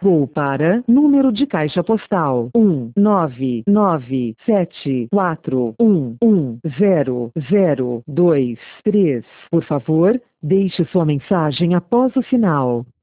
Vou para número de caixa postal 19974110023. Por favor, deixe sua mensagem após o sinal.